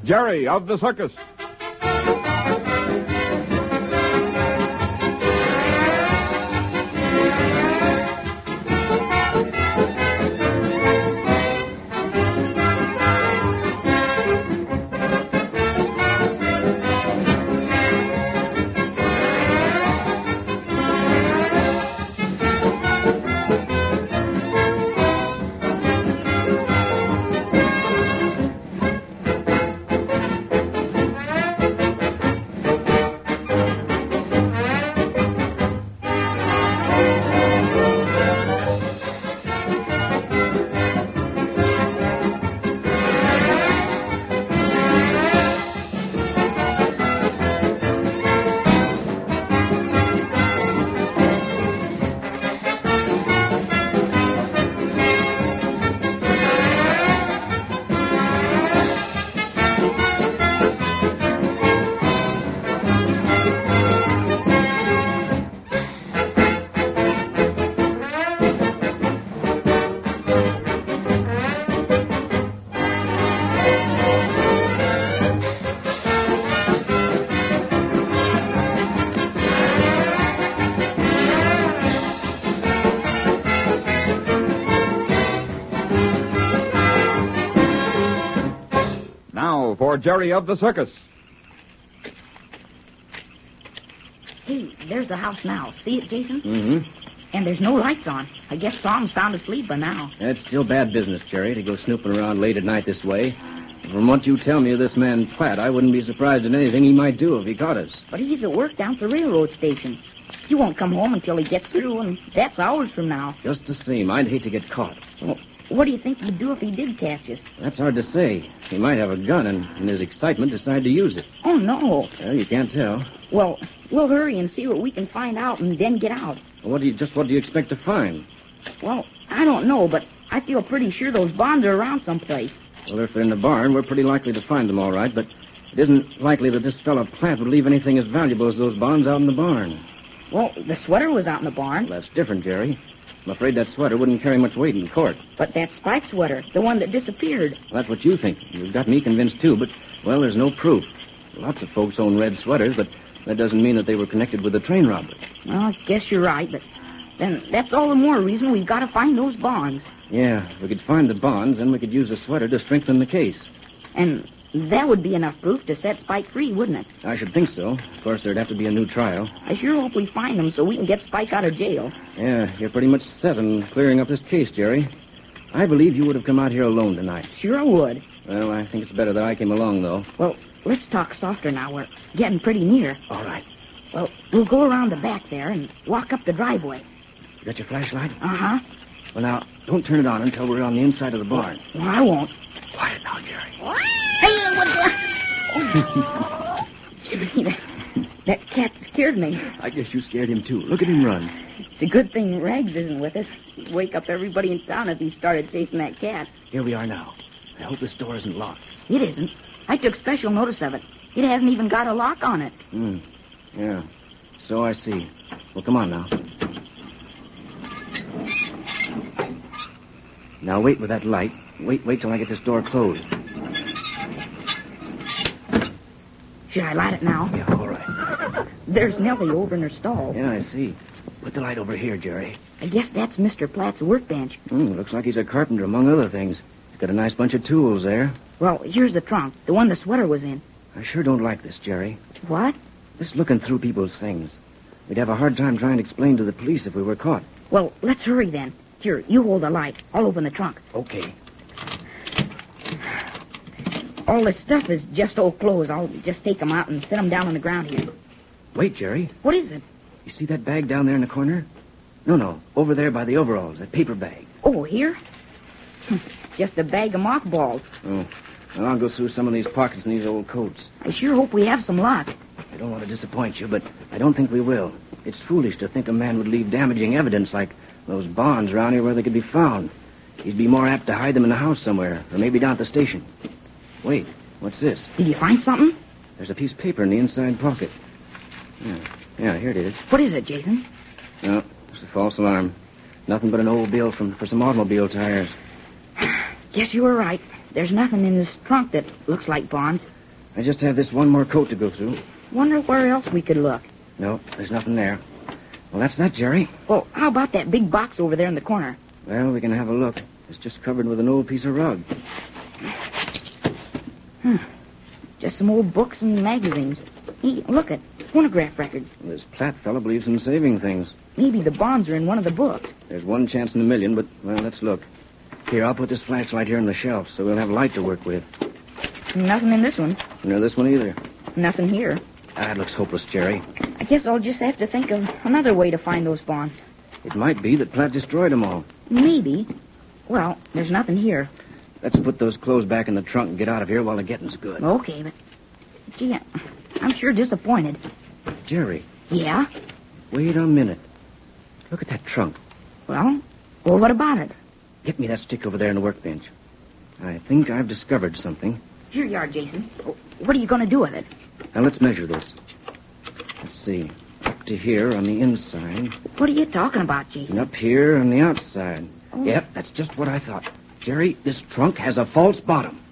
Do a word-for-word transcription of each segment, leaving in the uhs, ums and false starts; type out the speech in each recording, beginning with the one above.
Jerry of the Circus. For Jerry of the Circus. Hey, there's the house now. See it, Jason? Mm-hmm. And there's no lights on. I guess Tom's sound asleep by now. That's still bad business, Jerry, to go snooping around late at night this way. From what you tell me of this man Platt, I wouldn't be surprised at anything he might do if he caught us. But he's at work down at the railroad station. He won't come home until he gets through, and that's hours from now. Just the same, I'd hate to get caught. Well, what do you think he'd do if he did catch us? That's hard to say. He might have a gun and, in his excitement, decide to use it. Oh, no. Well, you can't tell. Well, we'll hurry and see what we can find out and then get out. What do you, just what do you expect to find? Well, I don't know, but I feel pretty sure those bonds are around someplace. Well, if they're in the barn, we're pretty likely to find them all right, but it isn't likely that this fellow Platt would leave anything as valuable as those bonds out in the barn. Well, the sweater was out in the barn. Well, that's different, Jerry. I'm afraid that sweater wouldn't carry much weight in court. But that Spike sweater, the one that disappeared. Well, that's what you think. You've got me convinced, too, but, well, there's no proof. Lots of folks own red sweaters, but that doesn't mean that they were connected with the train robbery. Well, I guess you're right, but then that's all the more reason we've got to find those bonds. Yeah, if we could find the bonds, then we could use the sweater to strengthen the case. And that would be enough proof to set Spike free, wouldn't it? I should think so. Of course, there'd have to be a new trial. I sure hope we find them so we can get Spike out of jail. Yeah, you're pretty much set on clearing up this case, Jerry. I believe you would have come out here alone tonight. Sure I would. Well, I think it's better that I came along, though. Well, let's talk softer now. We're getting pretty near. All right. Well, we'll go around the back there and walk up the driveway. You got your flashlight? Uh-huh. Well, now, don't turn it on until we're on the inside of the barn. Well, I won't. Quiet now, Jerry. Hey, what the... Oh. Jimmy, that, that cat scared me. I guess you scared him, too. Look at him run. It's a good thing Rags isn't with us. He'd wake up everybody in town if he started chasing that cat. Here we are now. I hope this door isn't locked. It isn't. I took special notice of it. It hasn't even got a lock on it. Hmm. Yeah. So I see. Well, come on now. Now, wait with that light. Wait, wait till I get this door closed. Should I light it now? Yeah, all right. There's Nellie over in her stall. Yeah, I see. Put the light over here, Jerry. I guess that's Mister Platt's workbench. Hmm, looks like he's a carpenter, among other things. He's got a nice bunch of tools there. Well, here's the trunk, the one the sweater was in. I sure don't like this, Jerry. What? This looking through people's things. We'd have a hard time trying to explain to the police if we were caught. Well, let's hurry then. Here, you hold the light. I'll open the trunk. Okay. All this stuff is just old clothes. I'll just take them out and set them down on the ground here. Wait, Jerry. What is it? You see that bag down there in the corner? No, no. Over there by the overalls, that paper bag. Oh, here? Just a bag of mothballs. Oh. Well, I'll go through some of these pockets in these old coats. I sure hope we have some luck. I don't want to disappoint you, but I don't think we will. It's foolish to think a man would leave damaging evidence like those bonds around here where they could be found. He'd be more apt to hide them in the house somewhere, or maybe down at the station. Wait, what's this? Did you find something? There's a piece of paper in the inside pocket. Yeah, yeah, here it is. What is it, Jason? No, it's a false alarm. Nothing but an old bill from for some automobile tires. Guess you were right. There's nothing in this trunk that looks like bonds. I just have this one more coat to go through. Wonder where else we could look. No, there's nothing there. Well, that's that, Jerry. Well, how about that big box over there in the corner? Well, we can have a look. It's just covered with an old piece of rug. Hmm. Just some old books and magazines. Hey, look at phonograph record. Well, this Platt fellow believes in saving things. Maybe the bonds are in one of the books. There's one chance in a million, but, well, let's look. Here, I'll put this flashlight here on the shelf so we'll have light to work with. Nothing in this one. Nor this one either. Nothing here. Ah, it looks hopeless, Jerry. I guess I'll just have to think of another way to find those bonds. It might be that Platt destroyed them all. Maybe. Well, there's nothing here. Let's put those clothes back in the trunk and get out of here while the getting's good. Okay, but... Gee, I'm sure disappointed. Jerry. Yeah? Wait a minute. Look at that trunk. Well, well, what about it? Get me that stick over there on the workbench. I think I've discovered something. Here you are, Jason. What are you going to do with it? Now, let's measure this. Let's see. Up to here on the inside. What are you talking about, Jason? And up here on the outside. Oh. Yep, that's just what I thought. Jerry, this trunk has a false bottom.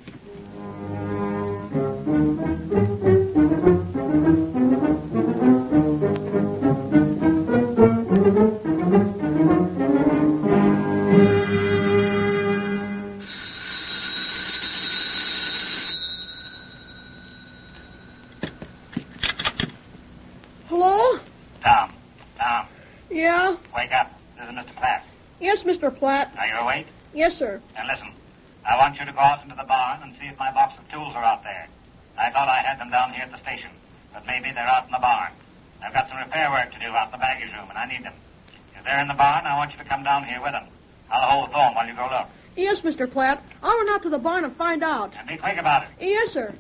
Hello? Tom. Tom. Yeah? Wake up. This is Mister Platt. Yes, Mister Platt. Are you awake? Yes, sir. And listen. I want you to go out into the barn and see if my box of tools are out there. I thought I had them down here at the station, but maybe they're out in the barn. I've got some repair work to do out in the baggage room, and I need them. If they're in the barn, I want you to come down here with them. I'll hold the phone while you go look. Yes, Mister Platt. I'll run out to the barn and find out. And be quick about it. Yes, sir.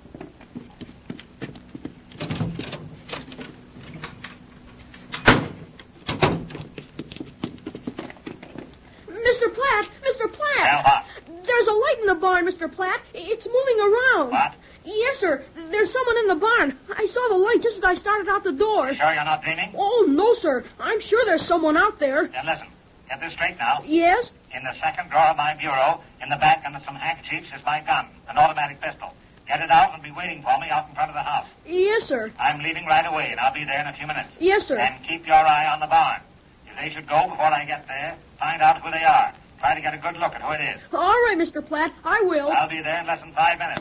Mister Platt! Mister Platt! Well, what? There's a light in the barn, Mister Platt. It's moving around. What? Yes, sir. There's someone in the barn. I saw the light just as I started out the door. You sure you're not dreaming? Oh, no, sir. I'm sure there's someone out there. Then listen. Get this straight now. Yes? In the second drawer of my bureau, in the back under some handkerchiefs, is my gun, an automatic pistol. Get it out and be waiting for me out in front of the house. Yes, sir. I'm leaving right away, and I'll be there in a few minutes. Yes, sir. And keep your eye on the barn. If they should go before I get there, find out who they are. Try to get a good look at who it is. All right, Mister Platt. I will. I'll be there in less than five minutes.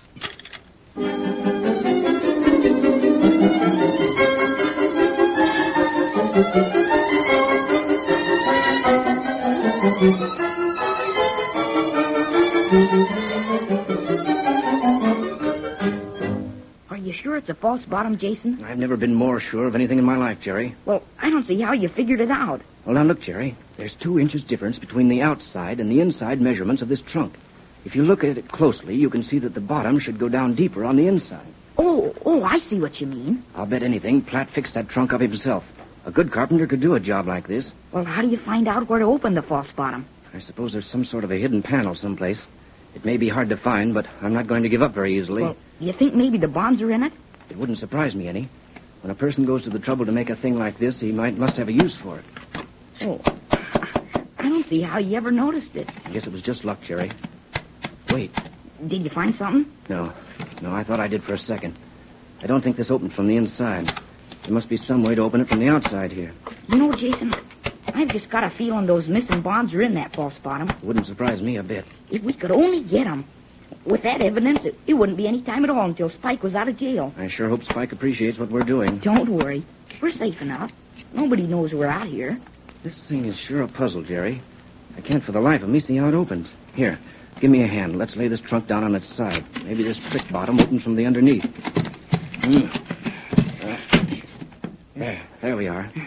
Are you sure it's a false bottom, Jason? I've never been more sure of anything in my life, Jerry. Well, I don't see how you figured it out. Well, now look, Jerry. There's two inches difference between the outside and the inside measurements of this trunk. If you look at it closely, you can see that the bottom should go down deeper on the inside. Oh, oh, I see what you mean. I'll bet anything Platt fixed that trunk up himself. A good carpenter could do a job like this. Well, how do you find out where to open the false bottom? I suppose there's some sort of a hidden panel someplace. It may be hard to find, but I'm not going to give up very easily. Well, you think maybe the bonds are in it? It wouldn't surprise me any. When a person goes to the trouble to make a thing like this, he might must have a use for it. Oh, I don't see how you ever noticed it. I guess it was just luck, Jerry. Wait. Did you find something? No. No, I thought I did for a second. I don't think this opened from the inside. There must be some way to open it from the outside here. You know, Jason, I've just got a feeling those missing bonds are in that false bottom. It wouldn't surprise me a bit. If we could only get them. With that evidence, it, it wouldn't be any time at all until Spike was out of jail. I sure hope Spike appreciates what we're doing. Don't worry. We're safe enough. Nobody knows we're out here. This thing is sure a puzzle, Jerry. I can't for the life of me see how it opens. Here, give me a hand. Let's lay this trunk down on its side. Maybe this trick bottom opens from the underneath. Mm. Uh, there, there we are.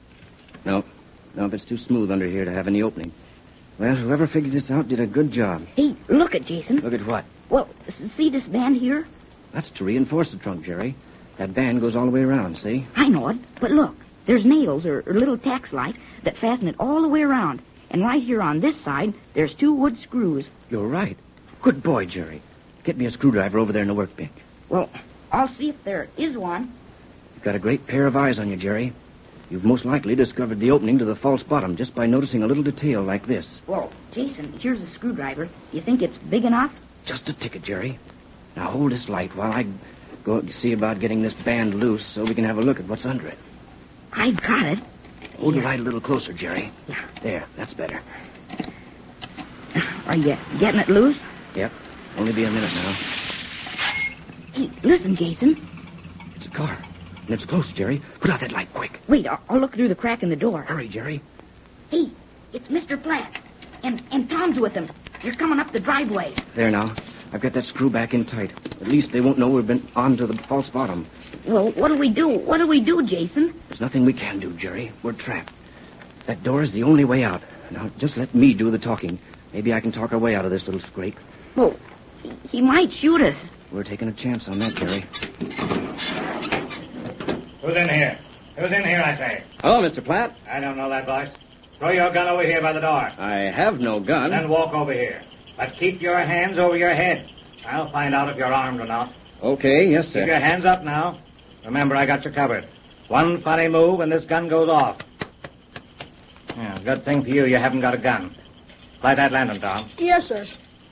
No, no, it's too smooth under here to have any opening. Well, whoever figured this out did a good job. Hey, look at Jason. Look at what? Well, s- see this band here? That's to reinforce the trunk, Jerry. That band goes all the way around, see? I know it, but look. There's nails, or, or little tacks like, that fasten it all the way around. And right here on this side, there's two wood screws. You're right. Good boy, Jerry. Get me a screwdriver over there in the workbench. Well, I'll see if there is one. You've got a great pair of eyes on you, Jerry. You've most likely discovered the opening to the false bottom just by noticing a little detail like this. Well, Jason, here's a screwdriver. You think it's big enough? Just a ticket, Jerry. Now hold this light while I go see about getting this band loose so we can have a look at what's under it. I've got it. Hold the light a little closer, Jerry. Yeah. There, that's better. Are you getting it loose? Yep. Only be a minute now. Hey, listen, Jason. It's a car. And it's close, Jerry. Put out that light quick. Wait, I'll, I'll look through the crack in the door. Hurry, Jerry. Hey, it's Mister Platt. And, and Tom's with him. They're coming up the driveway. There now. I've got that screw back in tight. At least they won't know we've been on to the false bottom. Well, what do we do? What do we do, Jason? There's nothing we can do, Jerry. We're trapped. That door is the only way out. Now, just let me do the talking. Maybe I can talk our way out of this little scrape. Well, he, he might shoot us. We're taking a chance on that, Jerry. Who's in here? Who's in here, I say? Hello, Mister Platt. I don't know that voice. Throw your gun over here by the door. I have no gun. Then walk over here. But keep your hands over your head. I'll find out if you're armed or not. Okay, yes, sir. Keep your hands up now. Remember, I got you covered. One funny move and this gun goes off. Yeah, good thing for you, you haven't got a gun. Light that lantern, Tom. Yes, sir.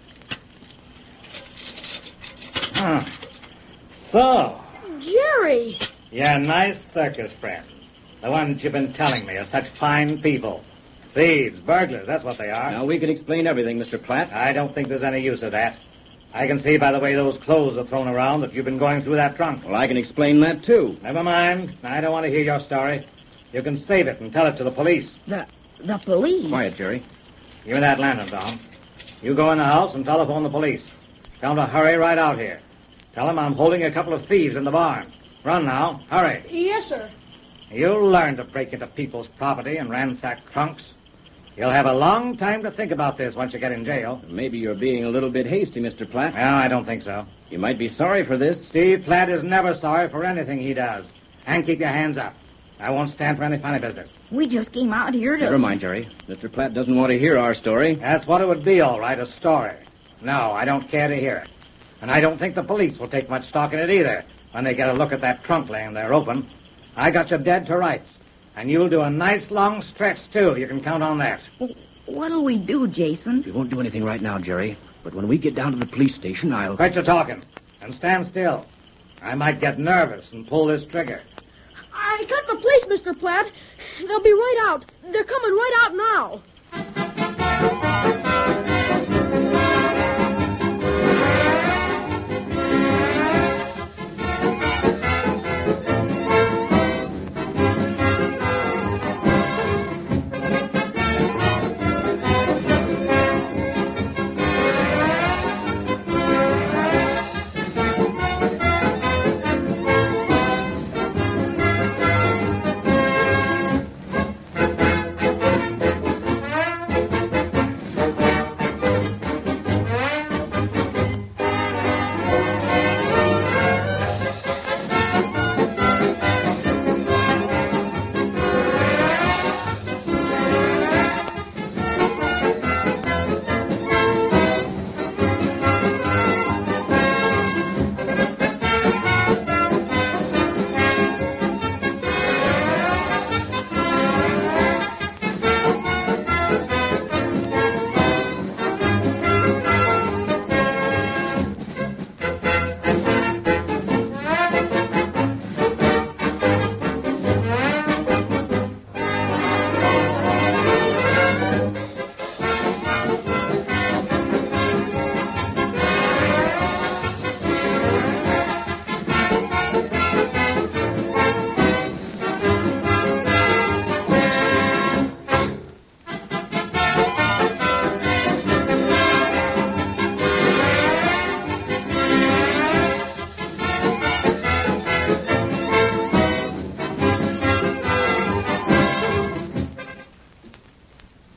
Huh. So, Jerry! yeah, nice circus friends. The ones you've been telling me are such fine people. Thieves, burglars, that's what they are. Now, we can explain everything, Mister Platt. I don't think there's any use of that. I can see by the way those clothes are thrown around that you've been going through that trunk. Well, I can explain that, too. Never mind. I don't want to hear your story. You can save it and tell it to the police. The the police? Quiet, Jerry. Give me that lantern, Tom. You go in the house and telephone the police. Tell them to hurry right out here. Tell them I'm holding a couple of thieves in the barn. Run now. Hurry. Yes, sir. You'll learn to break into people's property and ransack trunks. You'll have a long time to think about this once you get in jail. Maybe you're being a little bit hasty, Mister Platt. Well, I don't think so. You might be sorry for this. Steve Platt is never sorry for anything he does. And keep your hands up. I won't stand for any funny business. We just came out here to... Never mind, Jerry. Mister Platt doesn't want to hear our story. That's what it would be, all right, a story. No, I don't care to hear it. And I don't think the police will take much stock in it either when they get a look at that trunk laying there open. I got you dead to rights. And you'll do a nice long stretch, too. You can count on that. What'll we do, Jason? We won't do anything right now, Jerry. But when we get down to the police station, I'll... Quit your talking. And stand still. I might get nervous and pull this trigger. I got the police, Mister Platt. They'll be right out. They're coming right out now.